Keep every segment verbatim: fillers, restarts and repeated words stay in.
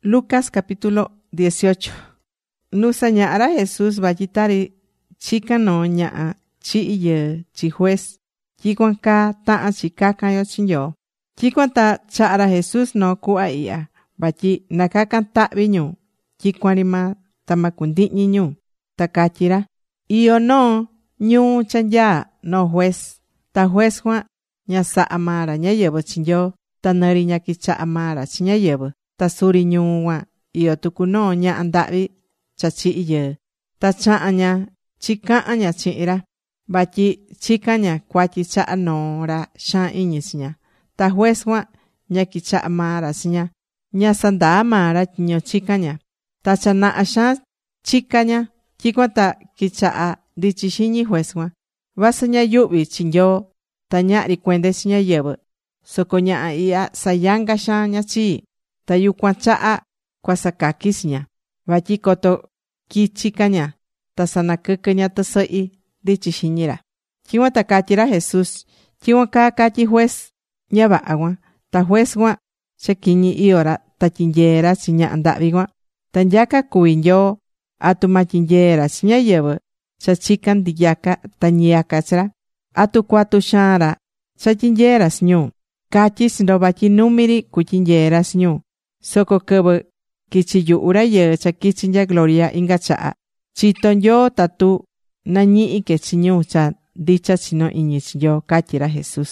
Lucas capítulo dieciocho. Nusaña'ra Jesús vayitari chikano ña'a chi'i yɨɨ chi juez. Tyikuan kaa ta'a chi kakayo chi Nyoo. Tyikuan ta cha'ra Jesús noo ku'va i'ya vatyi nakakan ta'vi ñu tyikuan ri maa ta ma kundi'ñi ñu. Ta katyí ra: iyó noo ñuu cha nyaa noo juez. Ta juez cuan ña sa'a maa ra ñáyɨvɨ chi Nyoo, ta nɨri ña kicha'a maa ra chi ñáyɨvɨ. Ta suri ñuu cuan iyó tucu noo ña'a nda'vi cha chi'i yɨɨ. Ta cha'an ña chicahán ña chi'in ra, vatyi chicán ña cuatyi cha'a noo ra xaan iñi chi ña. Ta juez cuan ña quichaha maa ra chi ña. Ña sandaa maa ra tyiño chicán ña. Ta cha naha xaan chica ña. Tyicuan ta quichaha ndichi xiñi juez cuan. Vasɨ ña yuhvi chi Nyoo ta ña'ri cuende chi ñáyɨvɨ, soco ñaha ihya sayanga xaan ña chii. Ta yucuan chaha cuasacaqui chi ña, vatyi coto quichi ca ña ta sanaquɨquɨ ña tɨsɨ'i ndichi xiñi ra. Tyicuan ta catyí ra Jesús: tyicuan caa catyí juez ña vaha cuan. Ta juez cuan cha quiñi iyó ra ta tyinyeé ra chi ñaha ndahvi cuan. Ta nyaca cuví Nyoo, atu ma tyinyeé ra chi ñáyɨvɨ cha chican ndiyaca ta ñiaca chi ra. Atu cuatu xaan ra cha tyinyeé ra chi ñu. Catyí chi ndo vatyi numi ri cutyinyeé ra chi ñu. Soco quɨvɨ quichi yuhu rayɨɨ cha quichi nya gloria inga chaha, chitó Nyoo tatu nañihi que chi ñu cha ndicha chinó iñi chi Nyoo, catyí ra Jesús.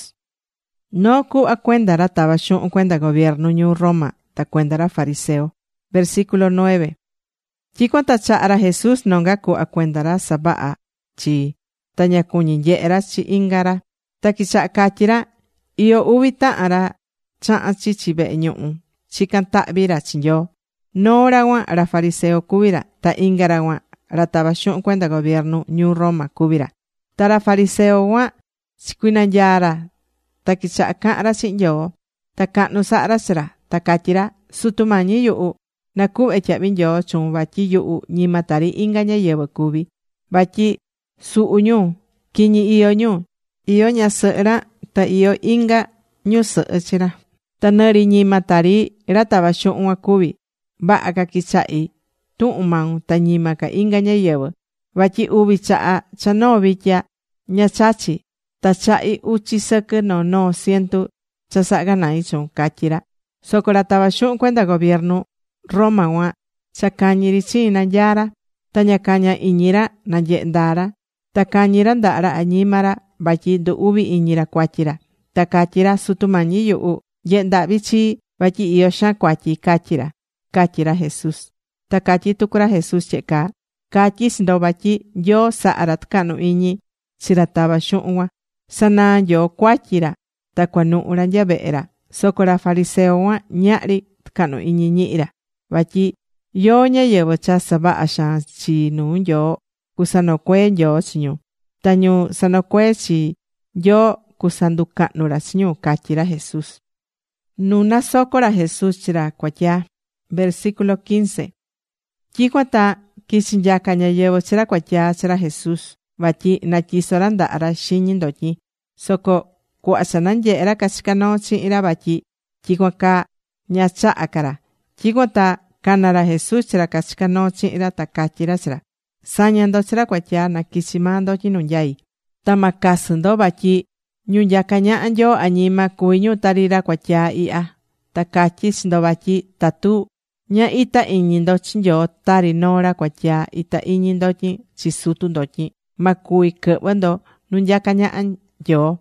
Noo cuhva cuenda ra tava xuhun cuenda gobiernu ñuu Roma ta cuenda ra fariseo. Versículo nueve. Tyicuan ta chaha ra Jesús nonga cuhva cuenda ra savaha chi, ta ña cuñí nyehe ra chi inga ra. Ta quichaha catyí ra: iyó uvi tahan ra chahan chichi vehe ñuhu chican tahvi ra chi Nyoo. Noo ra cuan ra fariseo cuví ra, ta inga ra cuan ra tava xuhun cuenda gobiernu ñuu Roma cuví ra. Ta ra fariseo cuan chicuinanyaa ra ta quichaha cahan ra chihin Nyoo. Ta cahnu saha ra chi ra, ta catyí ra: Sutu Mañi yuhu, na cuhve tyahvi nyoo chuun vatyi yuhu ñima tari inga ñáyɨvɨ cuví. Vatyi suhu ñu, quiñi iyó ñu. Iyó ñasɨhɨ ra ta iyó inga ñusɨhɨ chi ra. Ta nɨri ñima tari ra tava xuhun cuan cuví. Vaha ca quichahi tuhun maun ta ñima ca inga ñáyɨvɨ. Vatyi uvi chaha cha noo vitya ña chachi, ta chahi uchi sɨquɨ noo noo cientu cha saha ganai chuun, catyí ra. Soco ra tava xuhun cuenda gobiernu Roma cuan cha cañi ri chiin nanyaa ra, ta ña caña iñi ra nanyehe ndaa ra. Ta cañi ra ndaha ra añima ra vatyi ndu uvi iñi ra cuatyi ra. Ta catyí ra: Sutu Mañi yuhu, nyehe ndahvi chii vatyi iyó xaan cuatyi, catyí ra. Catyí ra Jesús. Ta catyí tucu ra Jesús tyehe caa: catyí chi ndo vatyi Nyoo saha ra tɨcahnu iñi chi ra tava xuhun cuan. Sanaa Nyoo cuatyi ra ta cuanuhu ra nya vehe ra. Soco ra fariseo cuan ñahri tɨcahnu iñi ñihi ra, vatyi yóó ñáyɨvɨ cha savaha xaan chi nuu Nyoo cusanocuee Nyoo chi ñu. Ta ñu sanocuee chi Nyoo cusanducahnu ra chi ñu, catyí ra Jesús. Nu nasoco ra Jesús chi ra cuatyaa. Versículo quince. Tyicuan ta quichi nyaca ñáyɨvɨ chi ra cuatyaa chi ra Jesús, vatyi natyiso ra ndaha ra xiñi ndotyi. Soco cuhva cha nanyehe ra cachicá noo chihin ra vatyi tyicuan caa ña chaha ca ra. Tyicuan ta cana ra Jesús chi ra cachicá noo chihin ra, ta catyí ra chi ra: saña ndo chi ra cuatyaa na quichi maa ndotyi nu nyai. Ta ma casɨ ndo vatyi ñu nyaca ñaha Nyoo añima cuví ñu tari ra cuatyaa ihya. Ta catyí chi ndo vatyi tatu ña ita iñi ndo chi Nyoo tari noo ra cuatyaa ita iñi ndotyi chi sutu ndotyi, ma cuvi quɨhvɨ ndo nu nyaca ñaha Nyoo.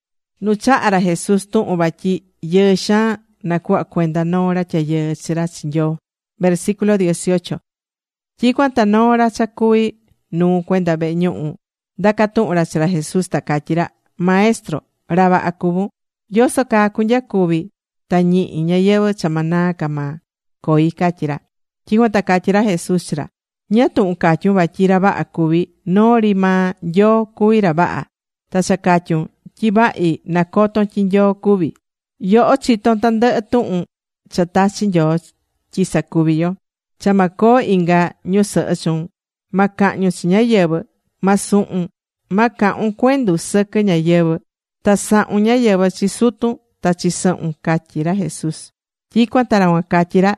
Nu chaha ra Jesús tuhun vatyi yɨɨ xaan nacuhva cuenda noo ra tyayɨɨ chi ra chi Nyoo. Versículo dieciocho. Tyicuan ta noo ra cha cuví nuu cuenda vehe ñuhu ndaca tuhun ra chi ra Jesús, ta catyí ra: Maestro, ra vaha cuvun, ¿yoso caa cunyacuvi ta ñihi ñayɨvɨ cha ma naa ca maa coi? Catyí ra. Tyicuan ta catyí ra Jesús chi ra: ¿ñáá tuhun catyun vatyi ra vaha cuví? Noo ri maa Nyoo cuví ra vaha. Ta cha catyun tyi vahi nacoton tyi Nyoo cuví. Yoho chiton tandɨhɨ tuhun cha tachi Nyoo tyi sacuvi yo. Cha ma coo inga ñusɨhɨ chuun. Ma cahñun chi ñáyɨvɨ. Ma suhun. Ma cahun cuendu sɨquɨ ñáyɨvɨ. Ta sahun ñáyɨvɨ chi sutun ta chi sɨhun, catyí ra Jesús. Tyicuan ta ra cuan catyí ra: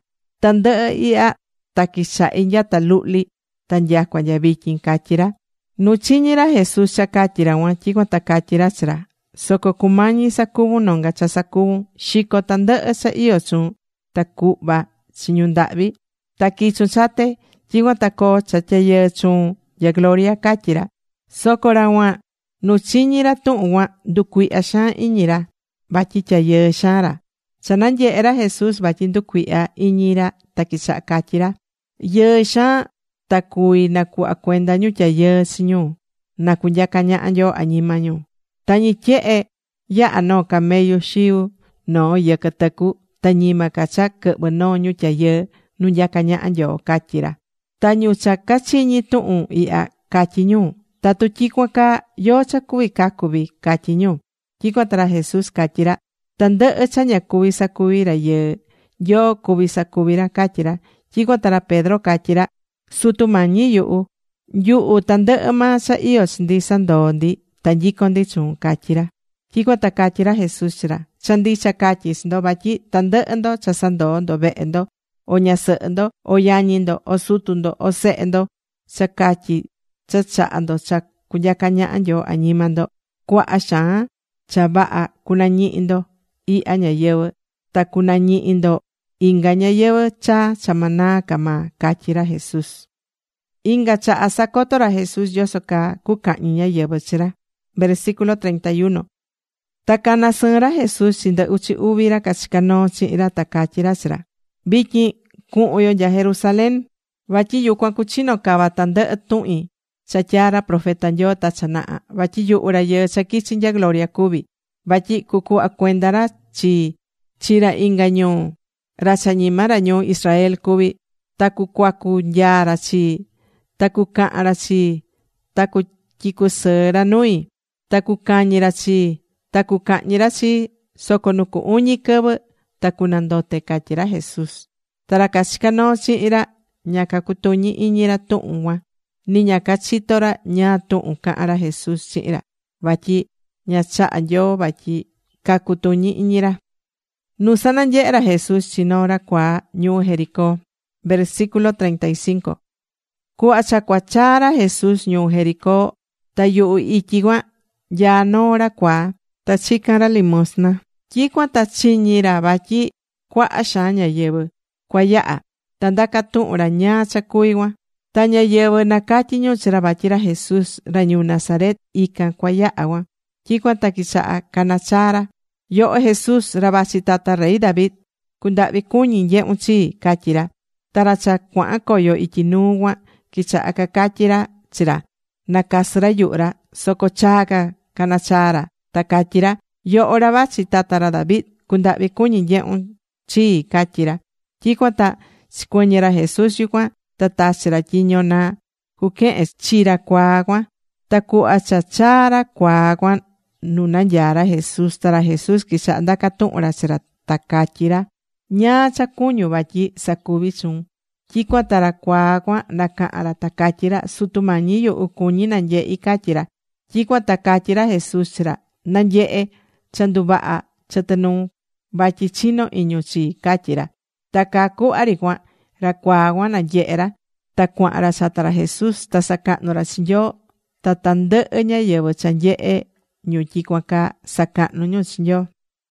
Tandɨ'ɨ ihya ta kicha'i nyata lu'li ta nyakua nya vityin, catyi ra. Nu chiñí ra Jesús cha catyi ra cuan, tyicuan ta catyi ra chi ra: soco cumañi sacuvun nonga cha sacuvun. Xico tandɨ'ɨ cha iyó chuun ta cuhva chi ñu ndahvi. Ta quichun chate, tyicuan ta coo cha tyayɨɨ chuun nya gloria, catyi ra. Soco ra cuan, nu chiñí ra tuhun cuan, nducuihya xaan iñi ra, vatyi tyayɨɨ xaan ra. Cha nanyehe ra Jesús vatyi nducuihya iñi ra, ta quichaha catyi ra: yɨɨ xaan ta cuvi nacuhva cuenda ñu tyayɨɨ chi ñu, na cunyaca ñaha Nyoo añima ñu. Tañi tyehe yaha noo camellu xiu noo yɨquɨ tɨcu, ta ñima ca cha quɨhvɨ noo ñu tyayɨɨ nu nyaca ñaha Nyoo, catyi ra. Ta ñu cha cachiñi tuhun ihya, catyi ñu: tatu tyicuan caa, ¿yóó cha cuvi cacu vi? catyi ñu. Tyicuan ta ra Jesús catyi ra: tandɨhɨ cha ña cuvi sacuvi rayɨɨ, Nyoo cuvi sacuvi ra, catyi ra. Tyicuan ta ra Pedro catyi ra: Sutu Mañi yuhu, yuhu tandɨhɨ maa cha iyó chi ndi sandoo ndi ta nyicon ndi chuun, catyi ra. Tyicuan ta catyi ra Jesús chi ra: cha ndicha catyi chi ndo vatyi tandɨhɨ ndo cha sandoo ndo vehe ndo, o ñasɨhɨ ndo, o yañi ndo, o sutu ndo, o sehe ndo, cha catyi cha chaha ndo cha cunyaca ñaha Nyoo añima ndo, cuaha xaan cha vaha cunañihi ndo ihya ñayɨvɨ, ta cunañihi ndo inga ñayɨvɨ cha cha ma naa ca maa, catyi ra Jesús. Inga chaha sacoto ra Jesús yoso caa cucahñi ñayɨvɨ chi ra. Versículo treinta y uno. Ta cana sɨɨn ra Jesús chi ndɨ uchi uvi ra cachicá noo chihin ra, ta catyi ra chi ra: vityin cuhun yo nya Jerusalén, vatyi yucuan cuchino cava tandɨhɨ tuhin cha tyaa̱ ra profeta Nyoo ta cha naha, vatyi yuhu rayɨɨ cha quichi nya gloria cuvi, vatyi cucuhva cuenda ra chi chi ra inga ñuu, ra cha ñima ra ñuu Israel cuvi, ta cucuacu nyaa ra chi, ta cucahan ra chi, ta cutyicu sɨɨ ra nui, ta cucañi ra chi, ta cucahñi ra chi, soco nu cu uñi quɨvɨ ta cunandote, catyi ra Jesús. Ta ra cachicá noo chihin ra, ña cacutuñi iñi ra tuhun cuan, ni ña cachito ra ñaa tuhun cahan ra Jesús chihin ra, vatyi ña chaha Nyoo vatyi cacutuñi iñi ra. Nu sananyehe ra Jesús chi noo ra cuaa ñuu Jericó. Versículo treinta y cinco. Cuhva cha cuachaa ra Jesús ñuu Jericó, ta yuhu ityi cuan nyaa noo ra cuaa, ta chican ra limosna. Tyicuan ta chiñi ra vatyi cuaha xaan ñayɨvɨ cuayaha, ta ndaca tuhun ra ñaa cha cuvi cuan. Ta ñayɨvɨ nacatyi ñu chi ra vatyi ra Jesús ra ñuu Nazaret ican cuayaha cuan. Tyicuan ta quichaha cana chaa ra: yoho Jesús, ra vachi tata rey David, cundahvi cuñi nyehun chii, catyi ra. Ta ra cha cuahan coyo ityi nuu cuan quichaha cacatyi ra chi ra na casɨ ra yuhu ra, soco chaa ca cana chaa ra, ta catyi ra: yoho ra vachi tata ra David, cundahvi cuñi nyehun chii, catyi ra. Tyicuan ta chicuɨñɨ ra Jesús yucuan, ta tachi ra tyiño na cuquehen chi ra cuaa cuan. Ta cuhva cha chaa ra cuaa cuan nu nanyaa ra Jesús, ta ra Jesús quichaha ndaca tuhun ra chi ra, ta catyi ra: ¿ñaa cha cuñu vatyi sacuvi chuun? Tyicuan ta ra cuaa cuan nacahan ra, ta catyi ra: Sutu Mañi yuhu, cuñí nanyehi, catyi ra. Tyicuan ta catyi ra Jesús chi ra: nanyehe cha nduvaha chɨtɨ nuu, vatyi chino iñu chii, catyi ra. Ta caa cuhva ri cuan, ra cuaa cuan nanyehe ra, ta cuahan ra chata ra Jesús, ta sacahnu ra chi Nyoo. Ta tandɨhɨ ñáyɨvɨ cha nyehe ñu tyicuan caa, sacahnu ñu chi Nyoo.